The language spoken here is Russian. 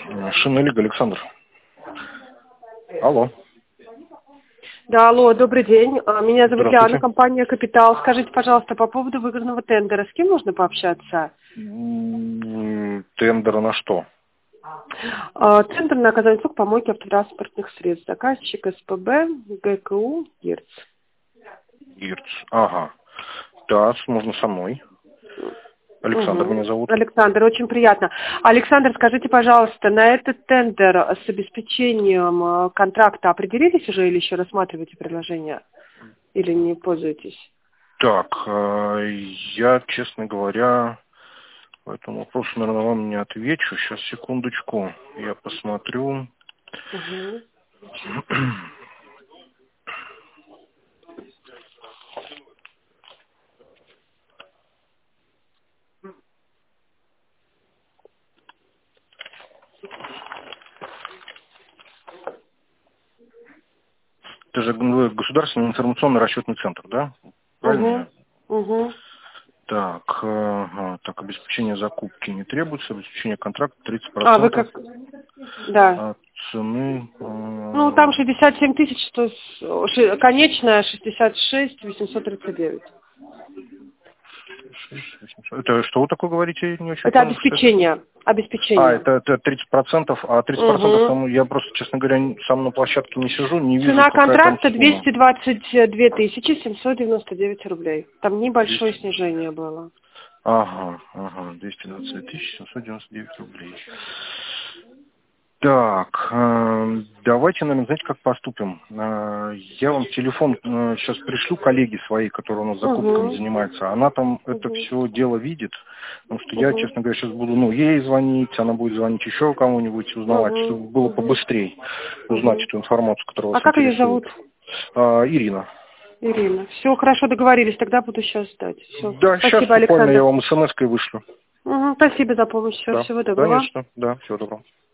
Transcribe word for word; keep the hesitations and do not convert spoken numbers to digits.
Шинелик Александр. Алло. Да, алло, добрый день. Меня зовут Здравствуйте. Диана, компания «Капитал». Скажите, пожалуйста, по поводу выгодного тендера, с кем можно пообщаться? М, Тендер на что? А, Центр на оказание услуг помойки автотранспортных средств. Заказчик СПБ, ГКУ, ЕРЦ. ИРЦ. Ага. Да, можно со мной. Александр Угу. меня зовут. Александр, очень приятно. Александр, скажите, пожалуйста, на этот тендер с обеспечением э, контракта определились уже или еще рассматриваете предложение? Или не пользуетесь? Так, э, я, честно говоря, по этому вопросу, наверное, вам не отвечу. Сейчас, секундочку, я посмотрю. Угу. Это же г- государственный информационно расчетный центр, да? Угу. Правильно? Угу. Так, э, ага, так, обеспечение закупки не требуется, обеспечение контракта тридцать А, вы процентов как? Да. от цены. Ну, там э, шестьдесят семь тысяч, что с- ши- конечная шестьдесят шесть восемьсот тридцать девять. шесть, восемьсот. Это что вы такое говорите? Не очень Это понял, что это. обеспечение. А, Обеспечение. это, это тридцать процентов, а тридцать процентов Угу. там, я просто, честно говоря, н- сам на площадке не сижу, не вижу, Цена какая там контракта сумма. двести двадцать две тысячи семьсот девяносто девять рублей. Там небольшое двести. снижение было. Ага, ага, двести двадцать тысяч семьсот девяносто девять рублей. Так, э, давайте, наверное, знаете, как поступим? Э, я вам телефон э, сейчас пришлю коллеге своей, которая у нас закупками Угу. занимается. Она там это Угу. все дело видит, потому что я, Угу. честно говоря, сейчас буду, ну, ей звонить, она будет звонить еще кому-нибудь, узнавать, Угу. чтобы было Угу. побыстрее узнать Угу. эту информацию, которая А вас как ее интересует. зовут? Э, Ирина. Ирина. Все, хорошо, договорились. Тогда буду сейчас ждать. Все. Да, сейчас Спасибо, буквально я Александр. вам смс-кой вышлю. Угу. Спасибо за помощь. Всё, Да, всего доброго. конечно, да, всего доброго.